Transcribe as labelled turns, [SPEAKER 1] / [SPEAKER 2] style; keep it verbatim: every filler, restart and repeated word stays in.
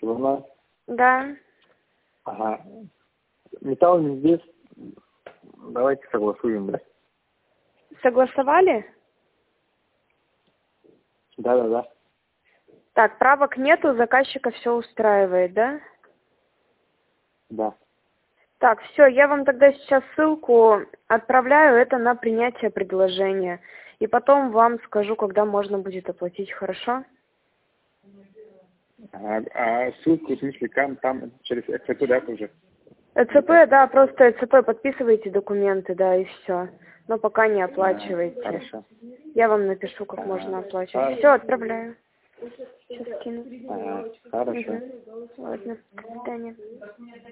[SPEAKER 1] журнал?
[SPEAKER 2] Да.
[SPEAKER 1] Ага. Металл не здесь. Давайте согласуем, да?
[SPEAKER 2] Согласовали?
[SPEAKER 1] Да-да-да.
[SPEAKER 2] Так, правок нету, заказчика все устраивает, да?
[SPEAKER 1] Да.
[SPEAKER 2] Так, все, я вам тогда сейчас ссылку отправляю, это на принятие предложения. И потом вам скажу, когда можно будет оплатить, хорошо?
[SPEAKER 1] А, а ссылку, в смысле, там, там через ЭЦП, да, уже?
[SPEAKER 2] ЭЦП, да, просто ЭЦП, подписывайте документы, да, и все. Но пока не оплачивайте.
[SPEAKER 1] А, хорошо.
[SPEAKER 2] Я вам напишу, как
[SPEAKER 1] А,
[SPEAKER 2] можно оплачивать.
[SPEAKER 1] а,
[SPEAKER 2] Все, отправляю. Сейчас скину.
[SPEAKER 1] а, хорошо.
[SPEAKER 2] Угу. Ладно, до свидания.